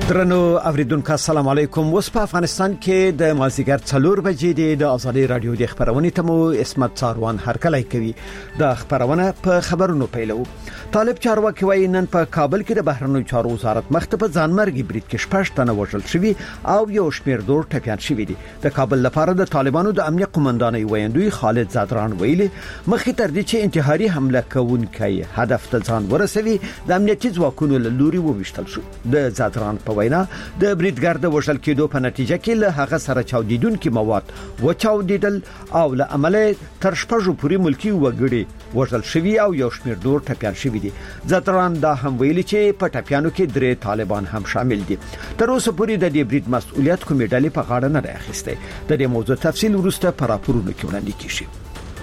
درنو اوریدونکو السلام علیکم. اوس په افغانستان کې د مازیګر 4 بجې د ازادي رادیو د خبرونې ته مو اسمت څاروان هرکلی کوي. د خبرونه په خبرونو پیلو. طالب چارواکي وایي نن په کابل کې د بهرنیو چارو وزارت مخته په ځانمرګي برید کې 6 تنه وژل شوي او یو شمېر دور ټپيان شوي دي. د کابل لپاره د طالبانو د امنیت قومندانۍ ویاندوی خالد زادران ویلي مخې تر دې چې انتحاري حمله کوونکی هدف ته ځان ورسوي د امنیتي ځواکونو له لوري وویشتل شو. د زادران په وینا د بریدګر د وژل کېدو په نتیجه کې له هغه سره چاودیدونکو مواد وچاودیدل او له عمله تر شپږو پورې ملکی وګړي وژل شوي او یو شمېر دور ټپيان شوي دي. زادران دا هم ویلي چې په ټپيانو کې 3 طالبان هم شامل دي. تر اوسه پورې د دې برید مسؤلیت کومې ډلې په غاړه نه راخسته. د دې موضوع تفصیل وروسته په راپورونو کې وړاندې کیږي.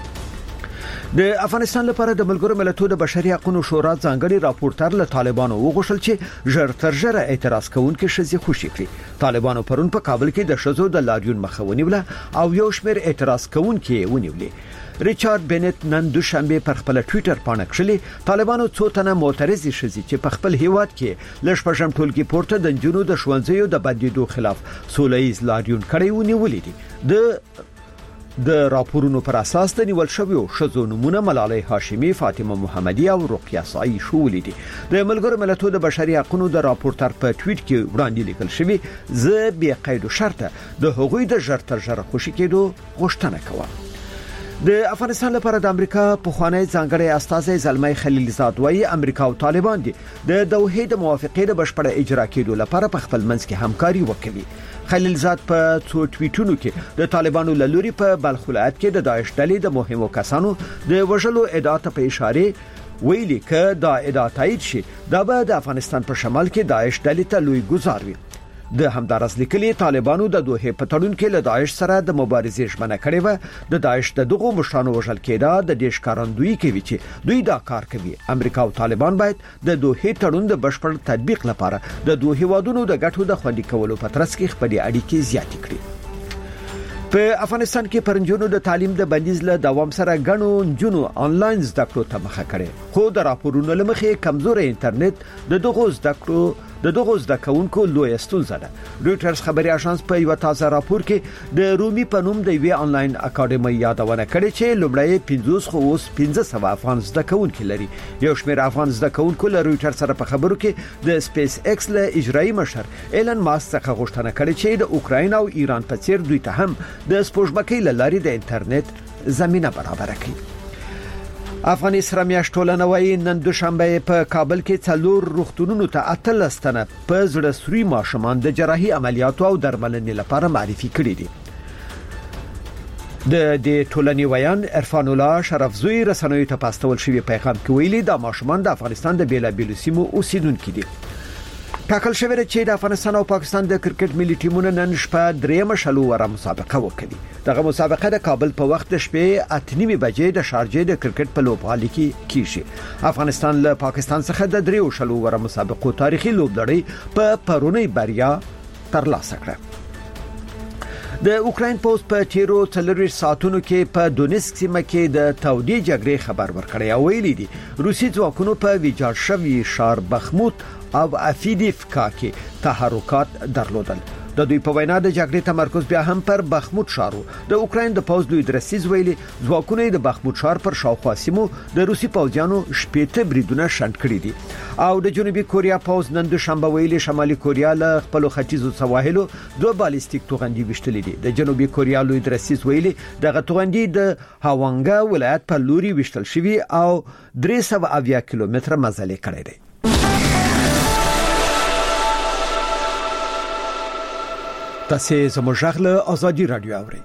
د افغانستان لپاره د ملګرو ملتونو د بشري حقوقو شورا ځانګړي راپورټر له طالبانو وغوښتل چې ژر تر ژره اعتراض کوونکي شذې خوشي کړي. طالبانو پرون په کابل کې د شذو د لاریون مخاوني ولا او یو شمېر اعتراض کوونکي ونیولې. ریچارډ بنت نن دوشنبه پر خپل ټوئیټر باندې کړلي طالبانو څو تنه معترض شذې چې په خپل هیواد کې لږ پښم ټولګي پورته د جنونو د شونځیو د بدیدو خلاف سولهییز لاریون کړی ونیولې دي. د راپورونو پر اساس د نیول شویو شذو نمونه ملالۍ هاشمي، فاطمه محمدي او رقیه سای شولې دي. د ملګرو ملتونو د بشري حقوقو د راپورټر په ټویټ کې وړاندې لیکل شوی زه به قید شرطه د حقوقي د ژر تر ژره خوشی کېدو غوښتنه کوم. د افغانستان لپاره د امریکا په خوانی ځانګړی استازی زلمی خلیلزاد وایي امریکا او طالبان دي د دوحې د موافقې د بشپړه اجرا کېدو لپاره په خپل منځ کې همکاري وکوي. خلیلزاد په څو ټویټونو کې د طالبانو له لوري په بلخ ولایت کې د داعش ډلې د مهمو کسانو د وژلو ادعا ته په اشاره ویلي ک دا ادعا تایید شي دا به د افغانستان په شمال کې داعش ډلې ته لوی ګزار وي. د همدارس لیکلي طالبانو د دوه په تړون کې له داعش سره د مبارزې ژمنه کړې و. د داعش د دغو مشرانو وژل کېدا د دیش کارندوی کوي چې دوی دا کار کوي. امریکا او طالبان باید د دوه تړون د بشپړ تطبیق لپاره د دوه هیوادونو د ګټو د خوندي کولو په ترڅ کې خپلې اړیکې زیاتې کړي. په افغانستان کې پرنجونو د تعلیم د بندیز له دوام سره غنو جنو انلاین زده کړو ته مخه کړي. خو د راپورونو لمخې کمزوري انټرنیټ د دغو زده کوونکو لوی ستونزه ده. رويټرز خبري اژانس په یو تازه راپور کې د رومي په نوم د وی انلاین اکیډمي یادونه کړې چې لومړی 50 خو اوس 1500 افغان زده کوونکو لري. یو شمېر افغان زده کوونکو له رويټرز سره په خبرو کې د سپیس ایکس له اجرایی مشر ایلن ماسک څخه غوښتنه کړې چې د اوکراین او ایران په څیر دوی ته هم د سپوږمکۍ لارې د انټرنیټ زمينه برابر کړي. افغاني سره میاشتونه وایي نن دوشنبه په کابل کې 4 روغتونونو ته 18 تنه په زړه سوري ماشومان د جراحي عملیاتو او درملنې لپاره معرفي کړي دي. د ټولنې ویان عرفان الله شرفزوی رسنوي ته پاستول شوی پیغام کې ویلي دا ماشومان د افغانستان د بیلابیلو سیمو اوسیدونکو دي. ټاکل شوی چې د افغانستان او پاکستان د کرکټ ملي ټیمونو نن شپه 3 شلو وره مسابقه وکړي. دغه مسابقه د کابل په وخت شپې 8:30 بجې د شارجې د کرکټ په لوبغالي کې کیږي. افغانستان له پاکستان څخه د 3 شلو وره مسابقو تاریخي لوبلړۍ په پرونی بریا ترلاسه کړه. د اوکراین پوسټ په تیرو 4 ساعتونو کې په دونیسک سیمه کې د تودې جګړې خبر ورکړی او ویلي دي روسي ځواکونو په ویجاړ شوی شهر بخموت او افیدیفکا کې تحرکات درلودل. د دوی په وینا د جګړې تمرکز بیا هم پر بخموت شارو. د اوکراین د پوز لوی درسیز ویلي ځواکونه د بخموت شار پر شاوخوا سیمو د روسي پوځیانو شپېته بریدونه شنډ کړي دي. او د جنوبي کوریا پوز نن دوشنبه ویلي شمالي کوریا له خپل ختیځو سواحلو 2 بالستیک توغندي وشتلې دي. د جنوبي کوریا لوی درسیز ویلي دغه توغندي د هاوانګا ولایت په لوري وشتل شوی او 380 کیلومتره مزل کړی دی. تاسو زموږ غږ له ازادي رادیو اورئ.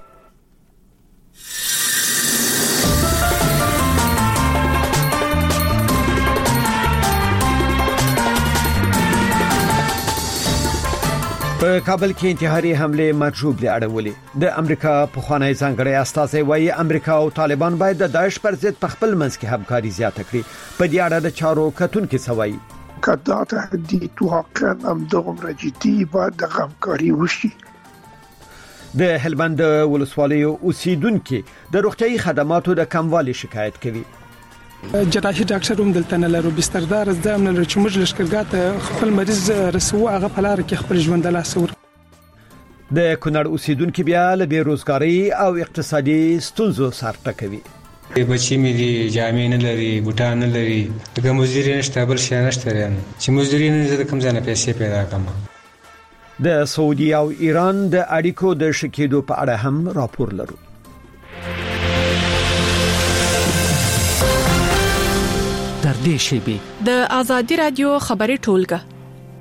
په کابل کې انتحاري حمله مجروب اړولې. د امریکا په خوانی ځانګړی استازی وایي امریکا او طالبان باید د داعش پر ضد په خپل منځ کې همکاري زیاته کړي. په دې اړه د چارو کتونکو سوي کدا تهدید واقعا هم دومره جدي باید د همکاري وشي. د هلمند ولسوالۍ اوسیدونکو د روغتيایي خدماتو د کموالي شکایت کوي. جراحي ډاکټر هم دلته نه لرو، بستردار زده هم نه لرو چې موږ لشکرګاه ته خپل مریض رسو، هغه په لار کې خپل ژوند له لاسه ورکړو. د کونړ اوسیدونکو بیا له بیروزګاری او اقتصادي ستونزو سره ټکوي. بچی مې دي جامې نه لري، بوټان نه لري، دغه مزدوري نشته، بل شي نشته، چې مزدوري نه زده کوم ځای نه پیسې پیدا کړم. د سعودي او ایران د اړیکو د شکېدو په اړه هم راپور لرو. در دې شی د آزادي رادیو خبري ټولګه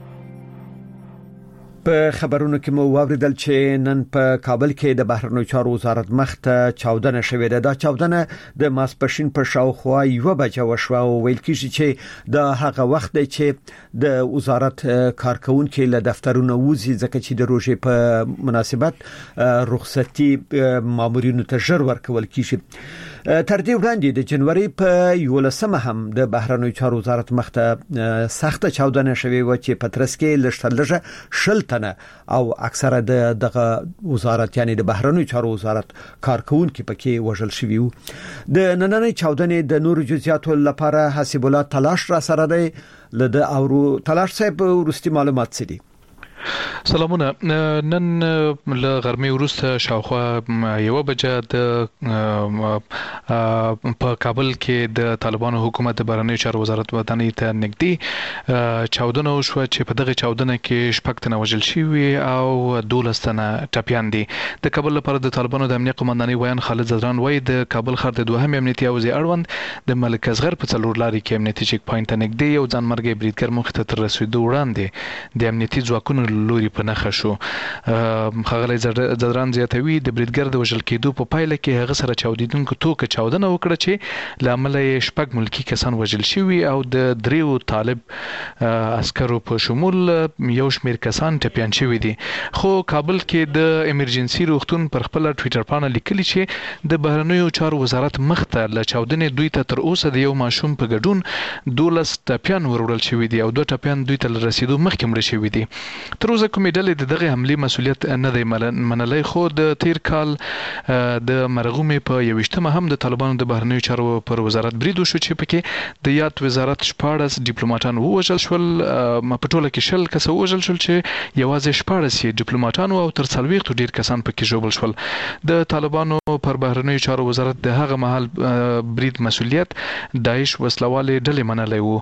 په خبرونو کې مو واوریدل چې نن په کابل کې د بهرنیو چارو وزارت مخته چاودنه شوې ده. دا چاودنه د ماسپښین په شاوخوا 1 بجه وشوه او ویل کېږي چې د هغه وخت دی چې د وزارت کارکونکو له دفترونو وځي، ځکه چې د روزې په مناسبت رخصتي مامورینو ته ژر ورکول کیږي. تر دې وړاندې د جنوري په 11 هم د بهرنیو چارو وزارت مخته سخته چاودنه شوې و چې پترس کې لږه شل تنه او اکثره دغه وزارت یعنی د بهرنیو چارو وزارت کارکونکو پکې وژل شوي وو. د نننۍ چاودنې د نور جزئیاتو لپاره حسیب الله تلاش را سره دی. لده او تلاش صاحب ورستي معلومات څه دي؟ سلامونه. نن له غرمې وروسته شاوخوا 1 بجه په کابل کې د طالبانو حکومت د بهرنیو چارو وزارت ودانۍ ته نږدې چاودنه وشوه چې په دغه چاودنه کې 6 تنه وژل شوي او 12 تنه ټپيان دي. د کابل لپاره د طالبانو د امنیت قومندانۍ ویان خالد زدران وایي د کابل ښار د دوهم امنیتي حوزې اړوند د ملک اصغر په څلور لارې کې امنیتي چیک پوینټ ته نږدې یو ځانمرګي بریدګر مخ ته تر رسیدو وړاندې د امنیتي ځواکونو لوري په نخښه شو. خغلی زدران زیاتوي د بریدګر د وژل کېدو په پایله کې هغه سره چاودیدونکو توکه چاودنه وکړه چې لامل یې 6 ملکی کسان وژل شوي او د 3 طالب عسکرو په شمول یو شمېر کسان ټپيان شوي دي. خو کابل کې د ایمرجنسي روغتون پر خپل ټوئیټر باندې لیکلي چې د بهرنیو چارو وزارت مخته له چاودنې دوی ته تر اوسه د یو ماشوم په ګډون 12 ټپيان وروړل شوي دي او 2 ټپيان دوی ته رسیدو مخکې مړ شوي دي. تر اوسه کومې ډلې د دغه حملې مسولیت نه دی منلای، خو د تیر کال د مرغومې په 21مه هم د طالبانو د بهرنیو چارو پر وزارت برید وشو چې پکې د یاد وزارت 14 ډیپلوماټان ووژل شول. په ټوله کې 10 کس ووژل شول چې یوازې 14 ډیپلوماټان او تر 40 ډیر کسان پکې ژوبل شول. د طالبانو پر بهرنیو چارو وزارت د هغه مهال برید مسولیت داعش وسلواله ډلې منلای وو.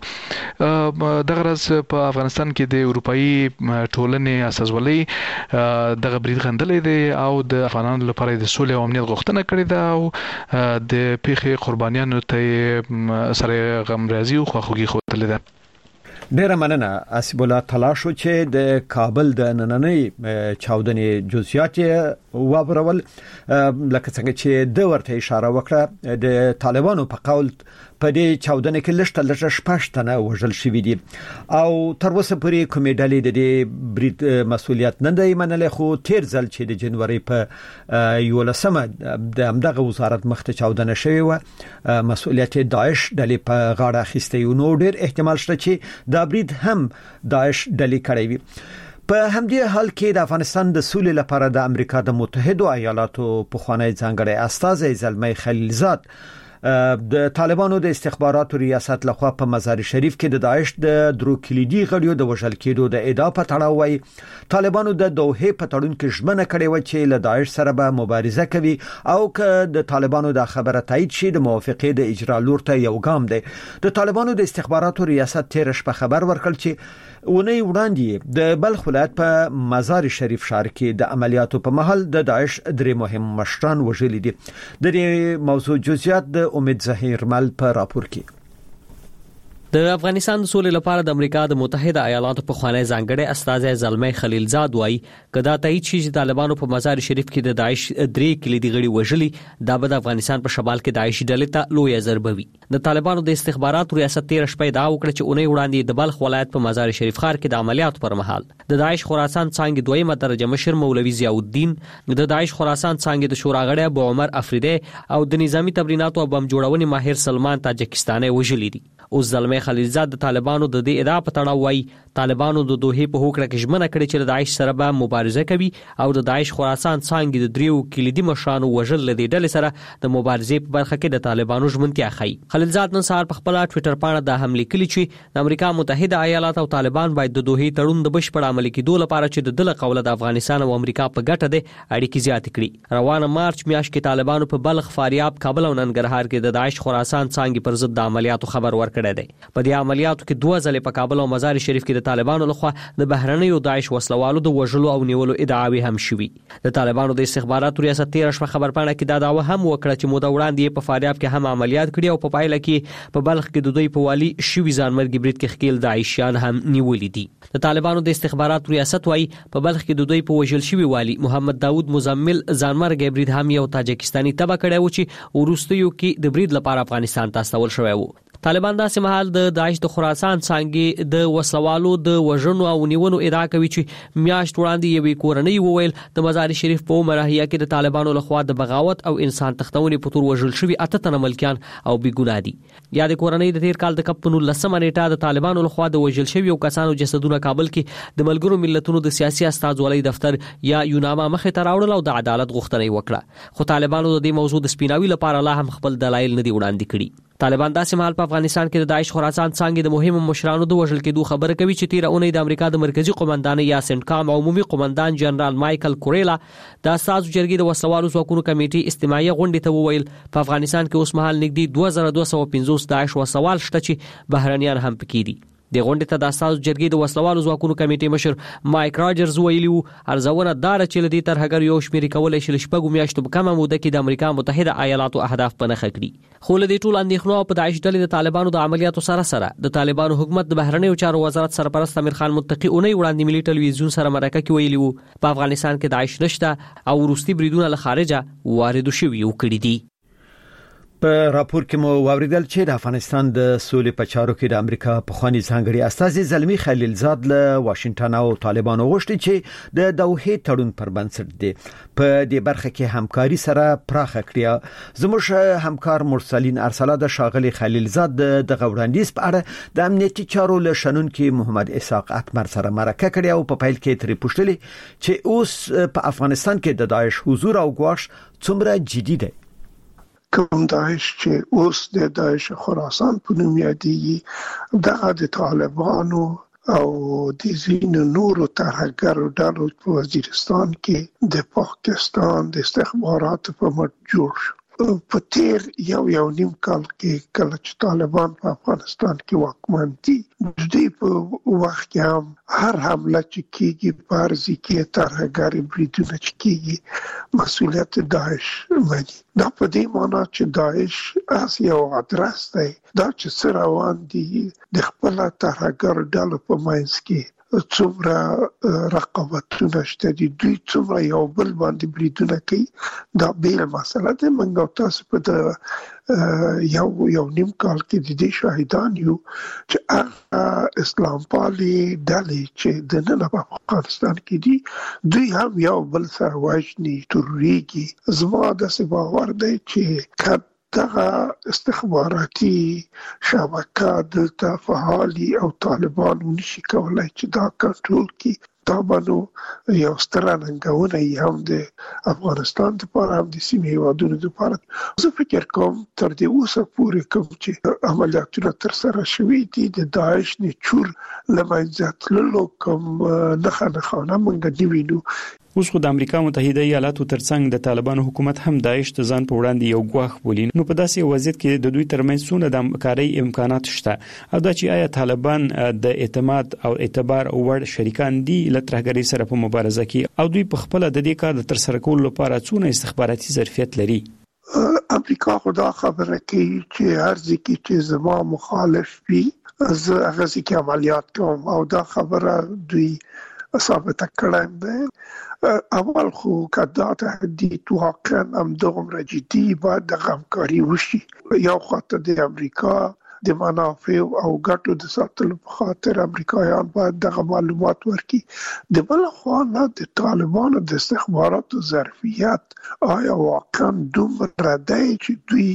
دغه ورځ په افغانستان کې د اروپאי ټولنې اساسولۍ دغه برید غندلې دي او د افغانانو لپاره د سولې او امنیت غوښتنه کړې ده او د پیښې قربانیانو ته سره غمرازي او خواخوږي ښودلې ده. ډیره مننه حسیب الله تلاشو چې د کابل د نننۍ چاودنې جزئیات واورول. لکه څنګه چې د ورته اشاره وکړه د طالبانو په قول په دې چاودنه کې لږ 6 تنه وژل شوي دي او تر اوسه پورې کومې ډلې د دې برید مسولیت نه دی منلې، خو تیر ځل چې د جنوري په 11مه د همدغه وزارت مخته چاودنه شوې و مسولیت داعش ډلې په غاړه اخیسته، نو ډیر احتمال شته چې دا برید هم داعش ډلې کړی وي. په همدې حال کې د افغانستان د سولې لپاره د امریکا د متحده ایالاتو پخوانی ځانګړی استازی زلمي خلیلزاد د طالبانو د استخباراتو ریاست لخوا په مزار شریف کې د داعش د درو کلیدي غړیو د وژل کېدو د ادعا په تړاو وایي طالبانو د دوحه په تړون کې ژمنه کړې و چې له داعش سره به مبارزه کوي او که د طالبانو د خبره تایید شي د موافقې د اجرا لور ته یو ګام دی. د طالبانو د استخباراتو ریاست تیر شپه خبر ورکړ چې ونی وړاندې د بلخ ولایت په مزار شریف ښار کې د عملیاتو په محل د داعش درې مهم مشران وژل دي. د دې موضوع جزئیات د امید ظهیر مل په راپور کې. د افغانستان د سولې لپاره د امریکا د متحده ایالاتو په خوانی ځانګړی استازی زلمي خلیلزاد وایي کدا تایید شي چې طالبانو په مزار شریف کې د داعش درې کلیدي غړي وژلي، دا به د افغانستان په شمال کې داعش ډلې ته لوی ضربه وي. د طالبانو د استخباراتو ریاست تیر شپه دا وکړه چې اونۍ وړاندې د بلخ ولایت په مزار شریف ښار کې د عملیاتو پر مهال د داعش خراسان څنګه دویمه درجه مشر مولوي ضیاء الدین، د داعش خراسان څنګه د شورا غړی ابو عمر افریدی او د نظامی تمریناتو او بم جوړونې ماهر سلمان تاجکستاني وژلي دي. اوس زلمي خلیلزاد د طالبانو د دې ادعا په تړاو وایي طالبانو د دوحې په هوکړه کې ژمنه کړې چې د داعش سره به مبارزه کوي او د داعش خراسان څانګې د دریو کلیدي مشرانو وژل لدې ډلې سره د مبارزې په برخه کې د طالبانو ژمنتیا ښيي. خلیلزاد نن سهار په خپل ټوئیټر باندې د حمله کړې چې د امریکا متحده ایالات او طالبان باید د دوحې تړون د بشپړ عملي کېدو لپاره چې د دله قوله د افغانستان او امریکا په ګټه دي اړیکې زیات کړي. روانه مارچ میاشت کې طالبانو په بلخ، فاریاب، کابل او ننګرهار کې د داعش خراسان څانګې پر ضد د عملیاتو خبر ورکړی دی. په دې عملیاتو کې 2 ځله په کابل او مزار شریف کې د طالبانو لخوا د بهرنیو داعش وسلوالو د وژلو او نیولو ادعاوې هم شوي. د طالبانو د استخباراتو ریاست 13 شپه خبرپاڼه کې دا دعوه هم وکړه چې موده وړاندې په فاریاب کې هم عملیات کړي او په پایله کې په بلخ کې د دوی په والي شوي ځانمرګي برید کې خکیل داعشیان هم نیولي دي. د طالبانو د استخباراتو ریاست وايي په بلخ کې د دوی په وژل شوي والي محمد داوود مزمل ځانمرګي برید هم یو تاجکستاني تبع کړی و چې وروستیو کې د برید لپاره افغانستان ته استول شوی و. طالبان داسې مهال د داعش د خراسان څانګې د وسلوالو د وژنو او نیونو ادعا کوي چې میاشت وړاندې یوې کورنۍ وویل د مزار شریف په مرحله کې د طالبانو لخوا د بغاوت او انسان تختونې په تور وژل شوي 8 تنه ملکیان او بیګناه دي. یا د کورنۍ د تیر کال د کپ 19 نیټه د طالبانو لخوا د وژل شوي او کسانو جسدونه کابل کې د ملګرو ملتونو د سیاسي استازولۍ دفتر یا یوناما مخې ته راوړل او د عدالت غوښتنه وکړه. خو طالبانو د دې موضوع د سپیناوي لپاره لا هم خپل دلایل نه دي وړاندې کړي. طالبان داسې مهال په افغانستان کې د داعش خراسان څانګې د مهمو مشرانو د وژل کېدو خبره کوي چې تیر اونۍ د امریکا د مرکزی قومندان یا سنټکام او عمومي قومندان جنرال مایکل کوریلا د اساسو جرګې د وسلوالو ځواکونو کمیټې استماعي غونډې ته وویل په افغانستان کې اوس مهال نږدې 2250 داعش وسوال شته چې بهرنیان هم پکې دي. د غونډې ته د اساسو جرګې د وسلوالو ځواکونو کمیټې مشر مایک راجرز ویلي وو ارزونه دار چې لدی ترهګر یو شمیرې کولای شي شپږو میاشتو په کمه موده کې د امریکا متحده ایالاتو اهداف په نښه کړي. خو لدی ټول اندېښنو په داعش ډلې د طالبانو د عملیاتو سره د طالبانو حکومت د بهرنیو چارو وزارت سرپرست امیر خان متقی اونۍ وړاندې ملي ټلویزیون سره مرکه کې ویلي وو په افغانستان کې داعش نشته او روسي بریدونه له خارجه وارد شوي وکړي دي. په راپور کې مو واوریدل چې د افغانستان د سولې په چارو کې د امریکا پخوانی ځانګړي استازي زلمی خلیلزاد له واشنگټن او طالبانو غوښتي چې د دوحې تړون پر بنسټ دي په دې برخه کې همکاري سره پراخه کړي. زموږ همکار مرسلین ارسلا د شاغلي خلیلزاد د غوړاندیز په اړه د امنیتي چارو له شنونکو محمد اسحاق اکبر سره مرکه کړې او په پیل کې ترې پوښتلې چې اوس په افغانستان کې د داعش حضور او ګواښ څومره جدي دی. کوم داعش چې اوس د داعش خراسان په نوم یادېږي د طالبانو او د ځینو نورو ترهګرو ډلو په وزیرستان کې د پاکستان د استخباراتو په مټ جوړ شو. په تیر یو نیم کال کې کله چې طالبان په افغانستان کې واکمن دي د دې په وخت کې هم هر حمله چې کېږي په ارزي کې ترهګر بریدونه چې کېږي مسؤلیت داعش مني. دا په دې معنی چې داعش اس یو ادرس دی دا چې سره روان دي د خپل ترهګر ډلو په منځ کې څومره رقابتونه شته دي دوی څومره یو بل باندې بریدونه کوي دا بیل مسله ده. موږ تاسو په یو نیم کال کې د دې شاهدان یو چې اسلام پالي ډلې چې د نن په افغانستان کې دي دوی هم یو بل سره واجني توريږي. زما د باور دی چې دغه استخباراتي شبکه د فعالي او طالبان نشي کولای چې دا کنټرول کړي. طالبانو یو ستر ننګونه هم د افغانستان لپاره هم د سیمې هیوادونو لپاره. زه فکر کوم تر دې اوسه پورې کوم چې عملیاتونه تر سره شوي دي د داعش نچور لمنځه تللو کوم نښانه موږ نه وینو. اوس خو د امریکا متحده ایالاتو ترڅنګ د طالبانو حکومت هم داعش ته ځان په وړاندې یو ګواښ بولي. نو په داسې وضعیت کې د دوی ترمنځ څونه د همکارۍ امکانات شته او دا چې آیا طالبان د اعتماد او اعتبار وړ شریکان دي له ترهګرۍ سره په مبارزه کې او دوی په خپل د دې کار د تر سره کولو لپاره څونه استخباراتي ظرفیت لري؟ امریکا خدا خبره کوي چې هر ځکه چې زما مخالف وي زه هغه ځکه عملیات کوم او دا خبره دوی ثابته کړم ده. اول خو کدا تهدید واقعا هم دومره جدي باید د همکاري وشي. یو خاطر د امریکا د منافع او ګټو د ساتلو په خاطر امریکایان باید دغه معلومات ورکړي. د بل خوا نه د طالبانو د استخباراتو ظرفیت آیا واقعا دومره دی چې دوی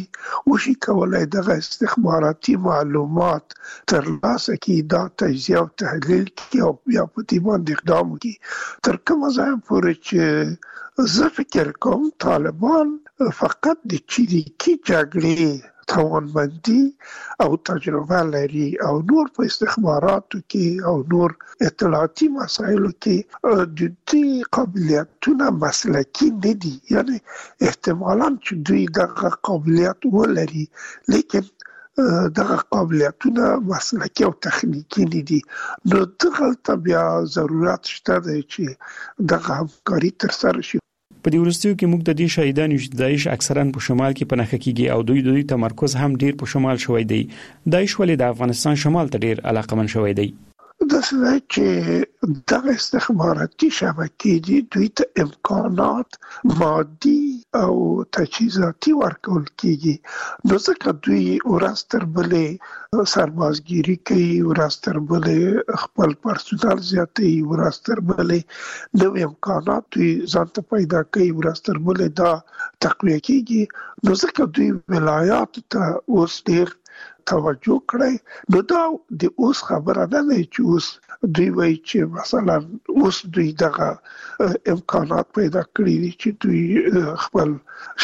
وشي کولای دغه استخباراتي معلومات ترلاسه کړي، دا تجزیه او تحلیل کړي او بیا په دې باندې اقدام وکړي. تر کومه ځایه پورې چې زه فکر کوم طالبان فقط د چریکي جګړې توانمندي او تجربه لري او نور په استخباراتو کې او نور اطلاعاتي مسایلو کې د دې قابلیتونه مسلکي نه دي. یعنی احتمالاً چې دوی دغه قابلیت ولري لیکن دغه قابلیتونه مسلکي او تخنیکی نه دي. نو دغه بیا ضرورت شته چې دغه همکاري ترسره شي. په دې ورستیو کې موږ د دې شهیدانو چې داعش اکثرا په شمال کې پناه کیږي او دوی تمرکز هم ډیر په شمال شوی دی. داعش ولې د افغانستان شمال ته ډیر علاقمند شوی دی؟ د څه چې دغه استخباراتي شبکې دي دوی ته امکانات مادي او تجهیزاتي ورکول کیږي، نو ځکه دوی ورځ تر بلې سربازګيري کوي، ورځ تر بلې خپل پرسونل زیاتوي، ورځ تر بلې نوې امکانات دوی ځان ته پیدا کوي، ورځ تر بلې دا تقویه کیږي. نو ځکه دوی ولایات ته اوس ډیر توجه کړی. نو دا د اوس خبره نه ده چې اوس دوی وایي چې مثلا اوس دوی دغه امکانات پیدا کړی دي چې دوی خپل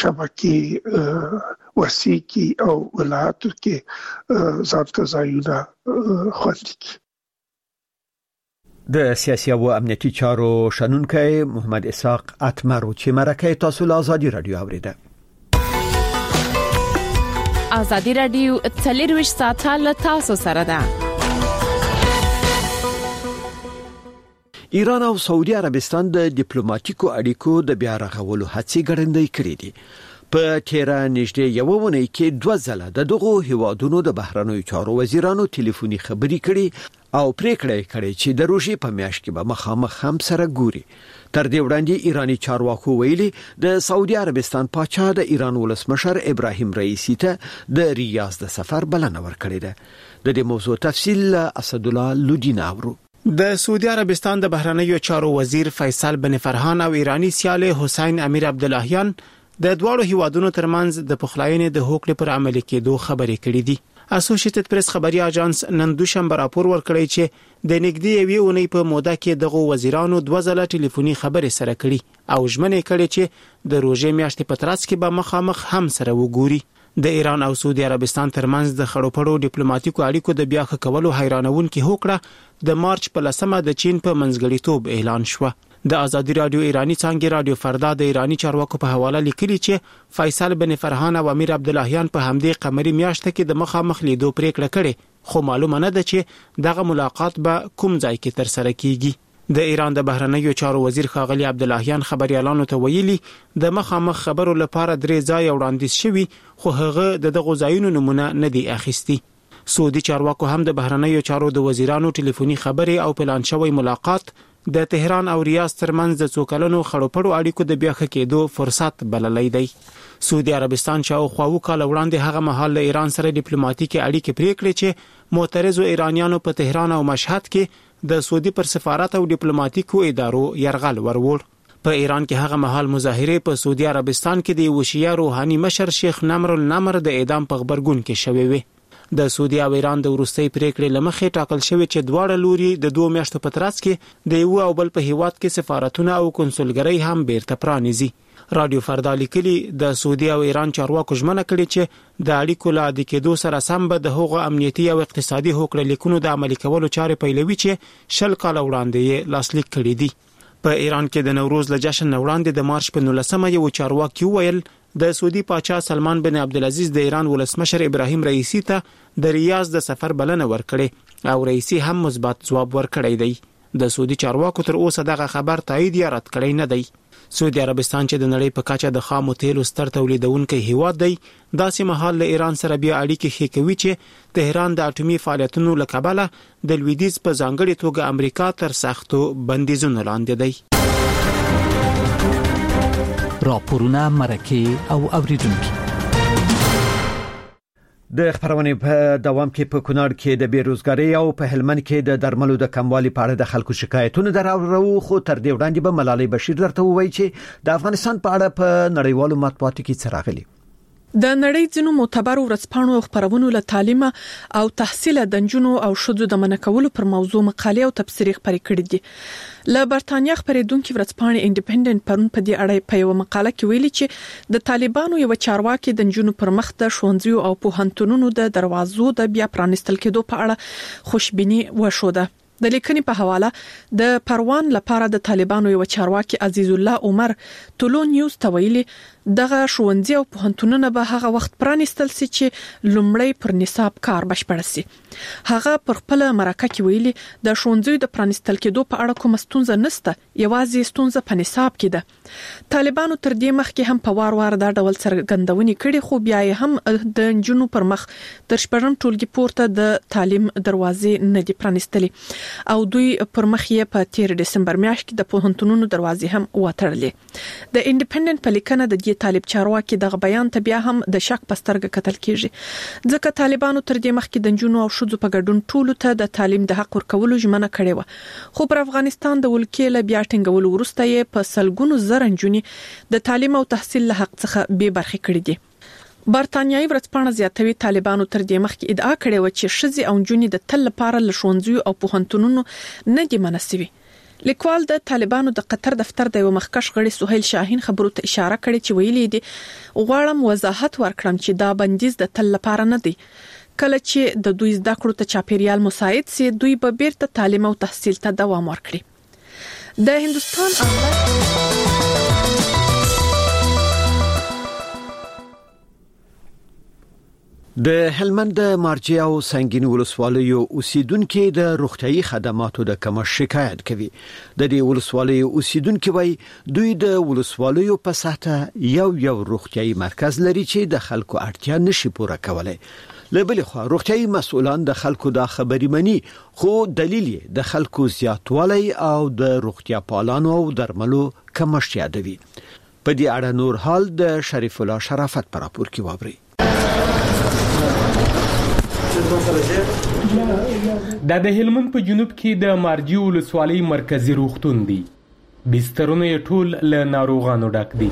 شبکې وسیع کړي او ولایاتو کې ځان ته ځایونه خوندي کړي. د سیاسي او امنیتي چارو شنونکی محمد اسحاق اتمر چې مرکه تاسو له ازادي رادیو اوریده. ازادي رادیو 24 ساعته له تاسو سره ده. ایران او سعودي عربستان د ډیپلوماټیکو اړیکو د بیا رغولو هڅې ګړندۍ کړې دي. په تیرا نږدې یو ونه کې 2 ځله د دغو هیوادونو د بهرنیو چارو وزیرانو ټلیفوني خبرې کړې او پریکړه کړې چې د روژې په میاشت کې به مخامخ هم سره ګوري. تر دې وړاندې ایرانی چارواکو ویلي د سعودي عربستان پاچا د ایران ولسمشر ابراهیم رئیسی ته د ریاض د سفر بلنه ورکړې ده. د دې موضوع تفصیل اسد الله لودین اورو. د سعودي عربستان د بهرنیو چارو وزیر فیصل بن فرحان او ایرانی سیال حسین امیر عبداللهیان د دوړو هیوادونو ترمنځ د پخلاینې د هوکړې پر عملي کېدو خبرې کړې دي. اسوسییټډ پریس خبري اژانس نن دوشنبه راپور ورکړی چې د نګدي یوې اونۍ په موده کې دغه وزیرانو 2 ځله ټلیفوني خبرې سره کړي او ژمنې کړې چې د روژې میاشتې په ترڅ کې به مخامخ هم سره وګوري. د ایران او سعودي عربستان ترمنځ د خړوپړو ډیپلوماټیکو اړیکو د بیا ښه کولو حیرانونکې هوکړه د مارچ په 10مه د چین په منځګړیتوب اعلان شوه. د ازادي رادیو ایرانی څنګه رادیو فردا د ایرانی چارواکو په حواله لیکلي چې فیصل بن فرحان او امیر عبداللهیان په همدې قمري میاشت کې د مخامخ لیدو پریکړه کړې، خو معلومه نه ده چې دغه ملاقات به کوم ځای کې تر سره کیږي. د ایران د بهرنیو چارو وزیر ښاغلی عبداللهیان خبريالانو ته ویلي د مخامخ خبرو لپاره 3 ځای وړاندیز شوي، خو هغه دغه ځایونو نمونه نه دی اخیستي. سعودي چارواکو هم د بهرنیو چارو د وزیرانو ټلیفوني خبرې او پلان شوی ملاقات د تهران او ریاض ترمنځ د څوکلنو خړوپړو اړیکو د بیا ښه کېدو فرصت بللی دی. سعودي عربستان شاوخوا وکاله وړاندې هغه مهال له ایران سره ډیپلوماټیکي اړیکې پرې کړې چې معترضو ایرانیانو په تهران او مشهد کې د سعودي پر سفارت او ډیپلوماټیکو ادارو يرغل ورور. په ایران کې هغه مهال مظاهره په سعودي عربستان کې د وشیا روحاني مشر شیخ نمر النمر د اعدام په خبرګون کې شوی وي. د سعودي او ایران د وروستي پریکړې لمخې ټاکل شوی چې دواړه لوري د 2 میاشتو په ترڅ کې د یو او بل په هیواد کې سفارتونه او کنسولګرۍ هم بیرته پرانیزي. رادیو فردا لیکلي د سعودي او ایران چارواکو ژمنه کړې چې د اړیکو لا د کېدو سره سم به د هغو امنیتي او اقتصادي هوکړه لیکونو د عملي کولو چارې پیلوي چې 10 کال وړاندې یې لاسلیک کړي دي. په ایران کې د نوروز له جشن وړاندې د مارچ په 19مه یو چارواکي ویل د سعودي پاچا سلمان بن عبدالعزیز د ایران ولسمشر ابراهیم رئیسی ته د ریاض د سفر بلنه ورکړي او رئیسی هم مثبت ځواب ورکړی دی. د سعودي چارواکو تر اوسه دغه خبر تایید یا رد کړی نه دی. سعودي عربستان چې د نړۍ په کچه د خامو تیلو ستر تولیدونکي هیواد دی، داسې مهال له ایران سره بیا اړیکې ښې کوي چې تهران د اټومي فعالیتونو له کبله د لویدیځ په ځانګړي توګه امریکا تر سختو بندیزونو لاندې دی. راپورونه مرکه او اوریدونکو د خبرونه په دوام کې په کونړ کې د بیروزګاری او په هلمند کې د درملو د کموالي په اړه د خلکو شکایتونه دراوړو، خو تر دې وړاندې به ملالۍ بشیر درته وایي چې د افغانستان په اړه په نړیوالو مطبوعاتو کې څه راغلي. د نړۍ ځینو معتبرو ورځپاڼو او خبرونو له تعلیم او تحصیل د نجونو او ښځو د منکولو پر موضوع مقالې او تبصرې خبرې کړې دي. له برتانیا خبرېدونکو ورځپاڼې انډیپندنت پرون په دې اړه په یو مقاله کې ویلي چې د طالبانو یو چارواکي د نجونو پر مخ د ښوونځیو او پوهنتونونو د دروازو د بیا پرانستل کېدو په اړه خوشبیني وښوده. د لیکنې په حواله د پروان لپاره د طالبانو یو چارواکي عزیز الله عمر ټولو نیوز ته ویلي دغه ښوونځي او پوهنتونونه به هغه وخت پرانستل سي چې لومړی پر نصاب کار بشپړ سي. هغه پر خپل مرکه کې ویلي د ښوونځي د پرانستل کېدو په اړه کوم ستونزه نشته، یوازې ستونزه په نصاب کې ده. طالبانو تر دې مخکې هم په وار دا ډول څرګندونې کړې، خو بیا یې هم د نجونو پر مخ تر شپږم ټولګي پورته د تعلیم دروازې نه دي پرانستلې او دوی پر مخ یې په 13 دسمبر میاشت کې د پوهنتونونو دروازې هم وتړلې. د انډیپندنت په لیکنه د طالب چارواکي دغه بیان ته بیا هم د شک پسترګه کتل کیږي، ځکه طالبانو تر دې مخکې د نجونو او ښځو په ګډون ټولو ته د تعلیم د حق ورکولو ژمنه کړې و، خو پر افغانستان د ولکې له بیا ټینګولو وروسته یې په سلګونو زره نجونې د تعلیم او تحصیل له حق څخه بې برخې کړې دي. برتانیایي ورځپاڼه زیاتوي طالبانو تر دې مخکې ادعا کړې و چې ښځې او نجونې د تل لپاره له ښوونځیو او پوهنتونونو نه دي منع شوي. لیکوال د طالبانو د قطر دفتر د یو مخکښ غړي سهیل شاهین خبرو ته اشاره کړې چې ویلي دي غواړم وضاحت ورکړم چې دا بندیز د تل لپاره نه دی. کله چې د دوی زده کړو ته چاپیریال مساعد سي دوی به بیرته تعلیم او تحصیل ته دوام ورکړي. د هندستان د هلمند مارجې او سنگین ولسوالیو اوسیدونکو د روغتيایي خدماتو د کمښت شکایت کوي. د دې ولسوالیو اوسیدونکو وایي دوی د ولسوالیو په ساحه یو روغتيایي مرکز لري چې د خلکو اړتیا نشي پوره کولای. له بل خوا روغتيایي مسؤلان د خلکو د خبري مني، خو دلیل د خلکو زیاتوالی او د روغتیا پالانو او درملو کمښت یادوي. په دې اړه نور حال د شریف الله شرافت پر راپور کې وابري. د هلمند په جنوب کې د مارجې ولسوالۍ مرکزی روغتون دی. بسترونه یې ټول له ناروغانو ډک دي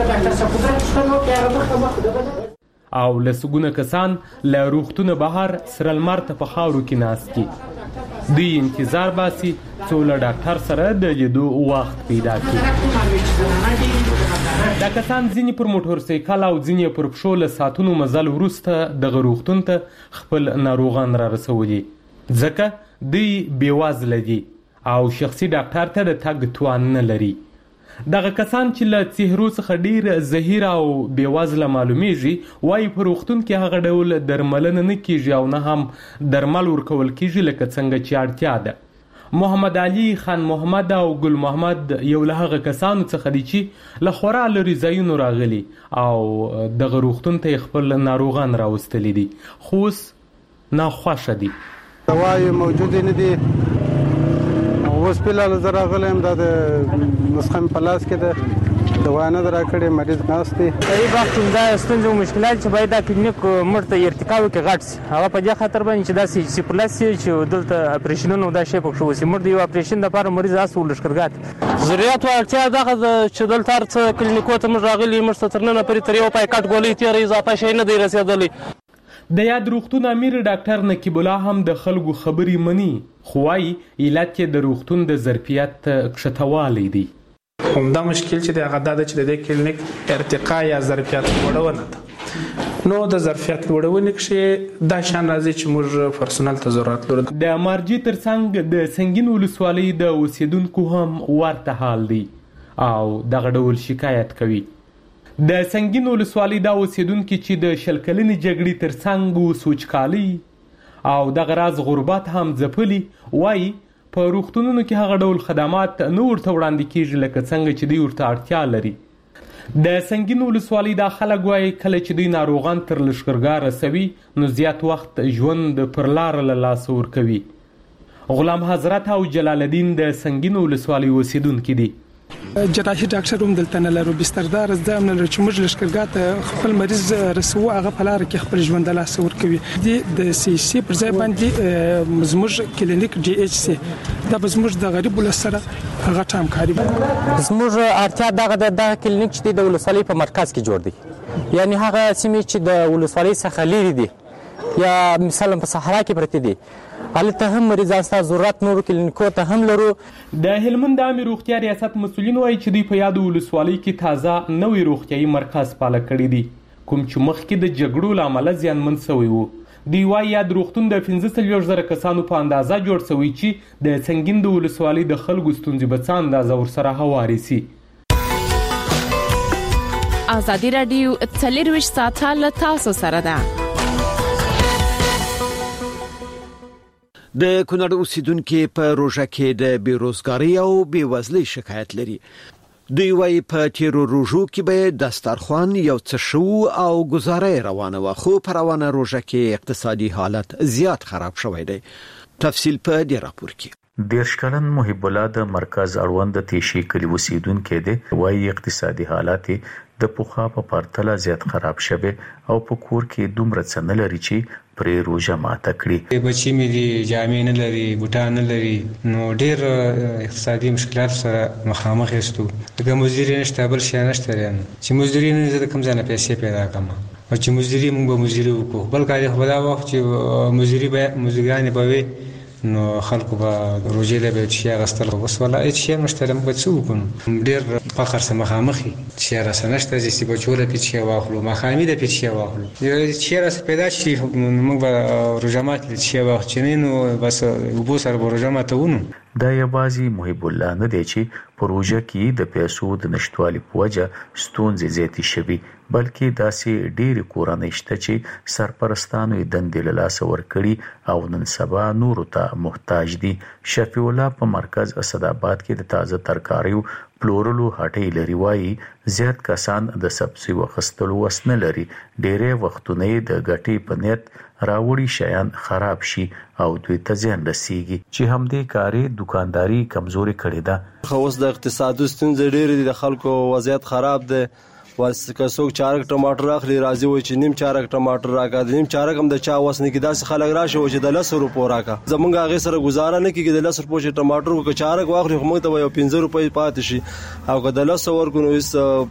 او لسګونه کسان له روغتونه بهر سره لمر ته په خاورو کې ناست دي. دوی انتظار باسي څو له ډاکټر سره د لیدو وخت پیدا کړي. دا کسان ځینې پر موټر سایکل او ځینې پر پښو له ساعتونو مزل وروسته د روغتون ته خپل ناروغان را رسولي، ځکه دوی بېوزله دي او شخصي ډاکټر ته د تګ توان نه لري. دغه کسان چې له څهرو څخه ډیر زهیر او بېوزله معلومیږي وایي په روغتون کې هغه ډول درملنه نه کیږي او نه هم درمل ورکول کیږي لکه څنګه چې اړتیا ده. محمد علي خان محمد او ګل محمد یو له هغه کسانو څخه دي چې له خورا لرې ځایونو راغلي او دغه روغتون ته خپل ناروغان راوستلي دي، خو اوس ناخوښه دي. دوايي موجودې نه دي، اوس بلال زرا غلم د نسخه په لاس کې ده، دوا نه درا کړې، مریض ناست دي. ای وخت دا ستونزې او مشکلات چې باید د کلینیک مرته ارتقا وکړي غټ سي، هغه په دې خاطر باندې چې دا سی پلاس چې دلته اپریشنونه دا شی پکښ وسی مرده یو اپریشن د لپاره مریض اسو لشکرګات ضرورت او اړتیا دغه چې دلته هر کلینیکو ته موږ راغلي مرسته ترنه پرې تر یو پایکټ ګولې تیر اضافه شي نه دی رسیدلی. د یاد روغتون امیر ډاکټر نقیب الله هم د خلکو خبري مني، خو وايي علت کې د روغتون د ظرفیت کښتوالی دی. همدا مشکل چې د هغه د چې د کلینیک ارتقا یا ظرفیت وړونه ده، نو د ظرفیت وړونه کې دا شان راځي چې موږ پرسونل ته ضرورت لرو. د مارجې ترڅنګ د سنگین ولسوالۍ د اوسیدونکو هم ورته حال دی او دغه ډول شکایت کوي. د سنگین ولسوالۍ د اوسیدونکو چې د شلکلنې جګړې ترڅنګ سوچکالي او دغه راز غربت هم ځپلي وایي په روغتونونو کې هغه ډول خدمات نه ورته وړاندې کیږي لکه څنګه چې دوی ورته اړتیا لري. د سنگین ولسوالۍ د خلک وایي کله چې دوی ناروغان تر لښکرګاه رسوي نو زیات وخت ژوند پر لاره له لاسه ورکوي. غلام حضرت او جلال الدین د سنگین ولسوالۍ اوسیدونکي دي. جراحي ډاکټر هم دلته نه لرو، بستردار زده هم نه لرو چې موږ لښکرګاه ته خپل مریض رسو، هغه په لاره کې خپل ژوند له لاسه ورکوي. د سی سی پر ځای باندې زموږ کلینیک ډي ایچ سی دا به زموږ د غریب ولس سره هغه همکاري زموږ اړتیا دغه د کلینیک چې د ولسوالۍ په مرکز کې جوړ دی یعنی هغه سیمې چې د ولسوالۍ څخه لري دي یا مثلا په صحرا کې پرته دي هلته هم مریضان ستاسو ضرورت نورو کلینیکو ته هم لرو. د هلمند عامې روغتیا ریاست مسؤلین وایي چې دوی په یادو ولسوالۍ کې تازه نوی روغتیایي مرکز فعال کړی دی کوم چې مخکې د جګړو له امله زیانمن شوی و. دوی وایي یاد روغتون د 15,000 کسانو په اندازه جوړ شوی چې د څنګین د ولسوالۍ د خلکو ستونزې به څه اندازه ورسره هواري سي. ازادي راډیو 24 ساعته له تاسو سره ده. د کونړ اوسیدونکو په روژه کې د بیروزګاری او بیوزلۍ شکایت لري. دوی وايي په تیرو روژو کې به دسترخوان یو څه شو او گزارې روانه و خو په روانه روژه کې اقتصادي حالت زیات خراب شوی دی. تفصیل په دې راپور کې. دیرش کلن محب الله د مرکز اړوند تیشي کلی اوسیدونکو دی وايي اقتصادي حالات د پوخا په پرتله زیات خراب شوه او په کور کې دومره څه نه لري چې پرې روزه ماته کړي. بچی مې دي جامې نه لري بوټان نه لري نو ډېر اقتصادي مشکلات سره مخامخ یستو. د مزدوري نشته بل شي نشته چې مزدوري نه زده کم ځنه پیسې پیدا کړم او چې مزدوري موږ به مزدوري وکړو بل کار خو دا وخت چې مزدوري به مزدوران به وي نو خلکو به روزي له به شي غستل بس ولا هیڅ شي نشته موږ څه وکړو. ډېر فخر سره مخامخي چې راسنشته چې بچوله پیچې واخلو مخامي د پیچې واخلو چې راس پیدا شي موږ به روزمات چې واخ چنه نو بس وبو سره روزمات ونه. دا یوازې محب الله نه دی چې پروژه کې د پیسو د نشټوالي په وجه ستونزې زیاتې شوي بلکې داسې ډېر کورنۍ شته چې سرپرستانو یې دندې له لاسه ورکړي او نن سبا نورو ته محتاج دي. شفیع الله په مرکز اسداباد کې د تازه ترکاریو پلورلو هټۍ لري وايي زیات کسان د سبزي وخستلو وس نه لري. ډېرې وختونه د ګټې په نیت راوړي شیان خراب شي او دوی ته زیان رسیږي چې همدې کاري دکانداري کمزوري کړې ده. خو اوس د اقتصادي ستونزې ډېرې دي د خلکو وضعیت خراب دی. واسکه څوک چارک ټماټر اخلي راځي و چې نیم چارک ټماټر راکړه نیم چارک هم د چا وسنه کې داسې خلک راشه و چې د 10 روپو راکړه زمونږ هغه سره گزاره نه کیږي د 10 روپو چې ټماټر کو چارک واخلي خو موږ ته یو 15 روپۍ پاتې شي او که د 10 ورکو نو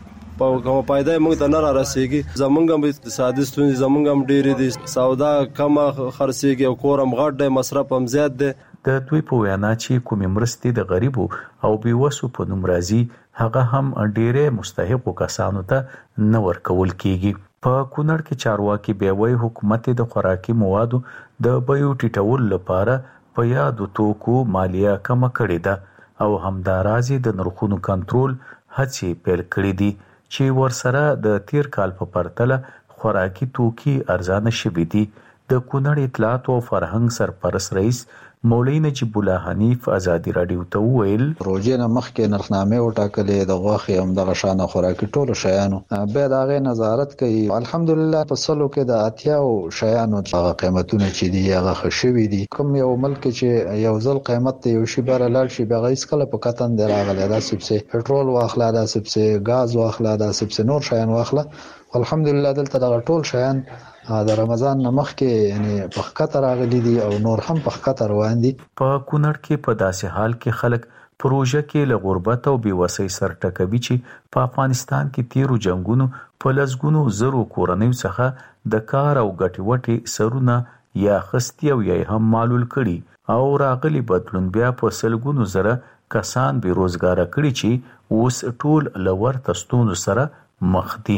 په کومه پایده موږ ته نه راسیږي. زمونږ هم اقتصادي ستونزې زمونږ هم ډېرې دي سودا کم خرڅيږي او کورم غټ دی مصرف هم زیات دی. د دوی په وینا چې کومې مرستې د غریبو او بیوسو په نوم راځي هغه هم ډېرې مستحقو کسانو ته نه ورکول کیږي. په کونړ کې چارواکي بیا وایي حکومت د خوراکي موادو د بیو ټیټول لپاره په یادو توکو مالیه کم کړې ده او همدارازي د نرخونو کنټرول هڅې پیل کړې دي چې ورسره د تیر کال په پرتله خوراکي توکي ارزانه شوي دي. د کونړ اطلاعات او فرهنګ سرپرست رئیس مولوی نجیب الله حنیف ازادي راډیو ته ویل روزه نه مخکې نرخنامه وټاکلې د غوښې هم د غشانه خوراکي ټولو شیانو به دا غي نظارت کوي. الحمدلله په سلو کې د اتیاو شیانو هغه قیمتونه چې دی هغه خشوي دي. کوم یو ملک چې یو ځل قیمت یو شی بر لاړ شي به غیس کله په کتن دراغله دا سبسه پټرول واخلا دا سبسه غاز واخلا دا سبسه نور شیان واخلا. الحمدلله دلته د ټول شیان د رمضان نمخ کې یعنی په خطر راغلي دي او نور هم په خطر روان دي. په کونړ کې په داسې حال کې خلک پروژه کې له غربت او بیوسۍ سر ټکوي چې په افغانستان کې تیرو جنگونو په لسګونو زرو کورنیو څخه د کار او ګټې وټې سرونه یا خستی او یا هم معلول کړي او راغلي بدلون بیا په سلګونو زره کسان بیروزګار کړي چې اوس ټول لور تستون سره مخ دي.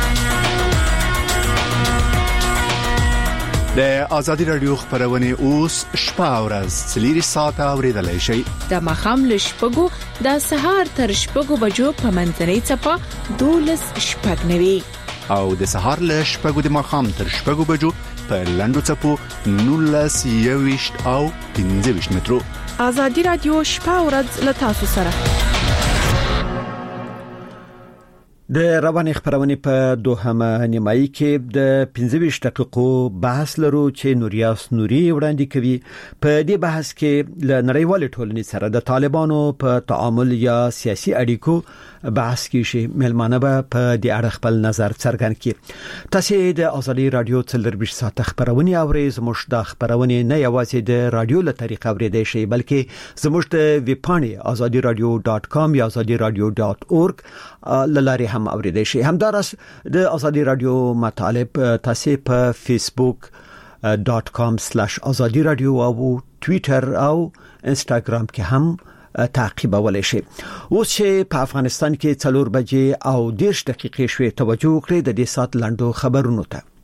د ازادي راډیو خبرونه اوس شپه او ورځ 3 ساعته اوریدلای شئ. د مخام لشپګو د سهار تر شپګو بجو په منځنۍ چپه 12 شپږ او د سهار لشپګو د مخام تر شپګو بجو په لندو چپو 19 یويشت او 15 مترو. ازادي راډیو شپه او ورځ له تاسو سره. د رواني خبرونه په دوهمه نیمایي کې د 15 دقیقو بحث لرو چې نوریاس نوري وړاندې کوي. په دې بحث کې ل نړیوال ټولنې سره د طالبانو په تعامل یا سیاسي اړیکو بحث کیږي. ملمانه به په دې اړه خپل نظر څرګند کړي. تاسو د ازادي رادیو 24 ساعت خبرونه اورئ. زموږ د خبرونه نه یوازې د رادیو له طریقې اوریدئ شئ بلکې زموږ د ویب پاڼې azadiradio.com یا azadiradio.org لاره هم اوریدئ شئ. همدارس د ازادي رادیو مطالب تاسو په facebook.com/azadi radio او ټوئیټر او انستګرام کې هم تعقیبولای شئ. اوس چې په افغانستان کې 4 بجې او 10 دقیقې شوي توجه وکړئ د دې سات لاندو خبرونو ته.